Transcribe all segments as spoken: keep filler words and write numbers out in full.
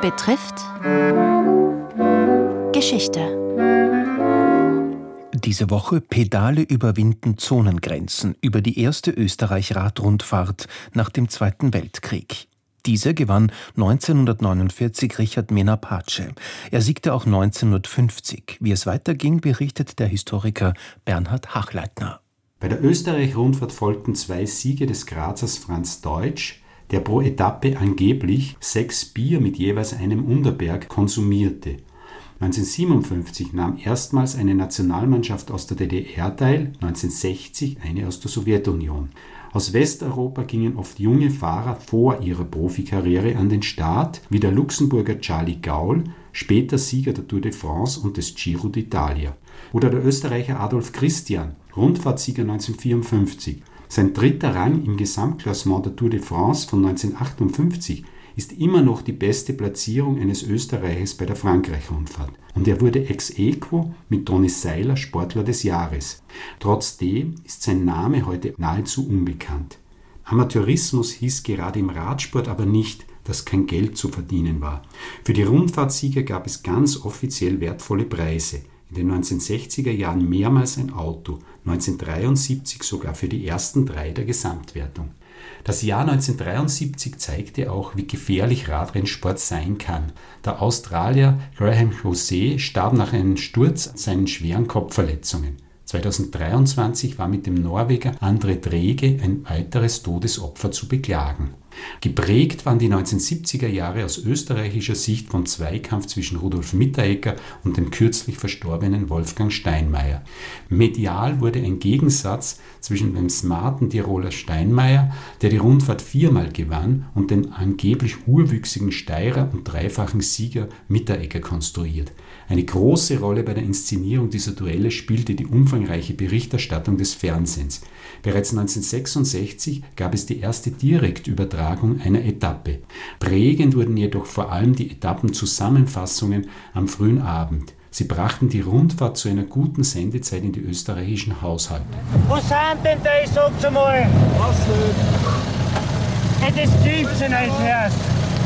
betrifft Geschichte. Diese Woche Pedale überwinden Zonengrenzen über die erste Österreich-Radrundfahrt nach dem Zweiten Weltkrieg. Diese gewann neunzehnhundertneunundvierzig Richard Menapace. Er siegte auch neunzehnhundertfünfzig. Wie es weiterging, berichtet der Historiker Bernhard Hachleitner. Bei der Österreich-Rundfahrt folgten zwei Siege des Grazers Franz Deutsch, der pro Etappe angeblich sechs Bier mit jeweils einem Unterberg konsumierte. neunzehnhundertsiebenundfünfzig nahm erstmals eine Nationalmannschaft aus der D D R teil, neunzehnhundertsechzig eine aus der Sowjetunion. Aus Westeuropa gingen oft junge Fahrer vor ihrer Profikarriere an den Start, wie der Luxemburger Charlie Gaul, später Sieger der Tour de France und des Giro d'Italia. Oder der Österreicher Adolf Christian, Rundfahrtsieger neunzehnhundertvierundfünfzig. Sein dritter Rang im Gesamtklassement der Tour de France von neunzehnhundertachtundfünfzig ist immer noch die beste Platzierung eines Österreichers bei der Frankreich-Rundfahrt. Und er wurde ex aequo mit Toni Seiler Sportler des Jahres. Trotzdem ist sein Name heute nahezu unbekannt. Amateurismus hieß gerade im Radsport aber nicht, dass kein Geld zu verdienen war. Für die Rundfahrtsieger gab es ganz offiziell wertvolle Preise. In den neunzehnhundertsechziger Jahren mehrmals ein Auto, neunzehnhundertdreiundsiebzig sogar für die ersten drei der Gesamtwertung. Das Jahr neunzehnhundertdreiundsiebzig zeigte auch, wie gefährlich Radrennsport sein kann. Der Australier Graham José starb nach einem Sturz an seinen schweren Kopfverletzungen. zweitausenddreiundzwanzig war mit dem Norweger André Drege ein weiteres Todesopfer zu beklagen. Geprägt waren die neunzehnhundertsiebziger Jahre aus österreichischer Sicht vom Zweikampf zwischen Rudolf Mitteregger und dem kürzlich verstorbenen Wolfgang Steinmeier. Medial wurde ein Gegensatz zwischen dem smarten Tiroler Steinmeier, der die Rundfahrt viermal gewann, und dem angeblich urwüchsigen Steirer und dreifachen Sieger Mitteregger konstruiert. Eine große Rolle bei der Inszenierung dieser Duelle spielte die umfangreiche Berichterstattung des Fernsehens. Bereits neunzehnhundertsechsundsechzig gab es die erste Direktübertragung einer Etappe. Prägend wurden jedoch vor allem die Etappenzusammenfassungen am frühen Abend. Sie brachten die Rundfahrt zu einer guten Sendezeit in die österreichischen Haushalte. Wo sind denn die, sagt's einmal? Was nicht? Das gibt's ja nicht erst.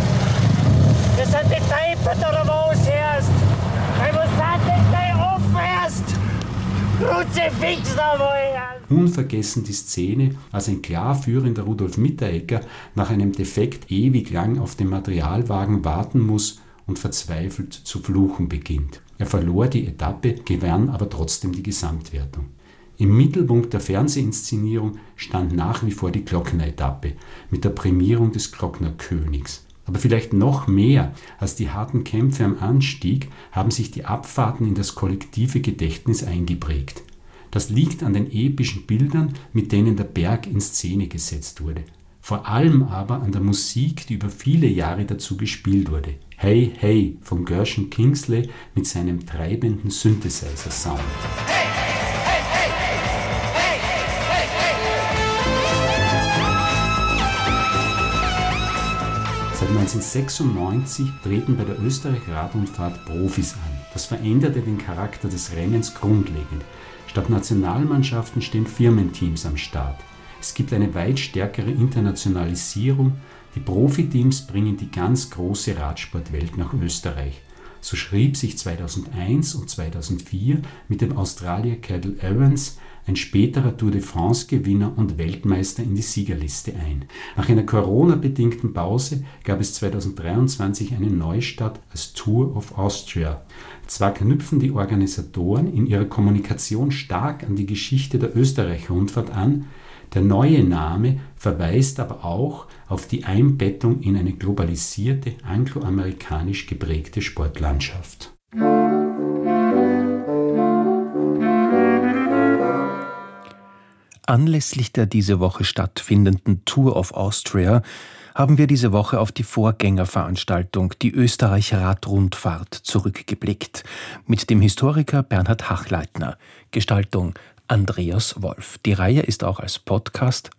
Das sind die Teipert oder was erst? Hey, was sind denn die offen erst? Kruzifix einmal! Unvergessen die Szene, als ein klar führender Rudolf Mitteregger nach einem Defekt ewig lang auf den Materialwagen warten muss und verzweifelt zu fluchen beginnt. Er verlor die Etappe, gewann aber trotzdem die Gesamtwertung. Im Mittelpunkt der Fernsehinszenierung stand nach wie vor die Glockner-Etappe mit der Prämierung des Glocknerkönigs. Aber vielleicht noch mehr als die harten Kämpfe am Anstieg haben sich die Abfahrten in das kollektive Gedächtnis eingeprägt. Das liegt an den epischen Bildern, mit denen der Berg in Szene gesetzt wurde. Vor allem aber an der Musik, die über viele Jahre dazu gespielt wurde. Hey, hey von Gershon Kingsley mit seinem treibenden Synthesizer-Sound. Hey, hey, hey, hey, hey, hey, hey. Seit neunzehnhundertsechsundneunzig treten bei der Österreich-Radrundfahrt Profis an. Das veränderte den Charakter des Rennens grundlegend. Statt Nationalmannschaften stehen Firmenteams am Start. Es gibt eine weit stärkere Internationalisierung. Die Profiteams bringen die ganz große Radsportwelt nach Österreich. So schrieb sich zweitausendeins und zweitausendvier mit dem Australier Cadel Evans ein späterer Tour de France-Gewinner und Weltmeister in die Siegerliste ein. Nach einer Corona-bedingten Pause gab es zweitausenddreiundzwanzig einen Neustart als Tour of Austria. Zwar knüpfen die Organisatoren in ihrer Kommunikation stark an die Geschichte der Österreich-Rundfahrt an, der neue Name verweist aber auch auf die Einbettung in eine globalisierte, angloamerikanisch geprägte Sportlandschaft. Anlässlich der diese Woche stattfindenden Tour of Austria haben wir diese Woche auf die Vorgängerveranstaltung, die Österreich-Radrundfahrt, zurückgeblickt. Mit dem Historiker Bernhard Hachleitner. Gestaltung Andreas Wolf. Die Reihe ist auch als Podcast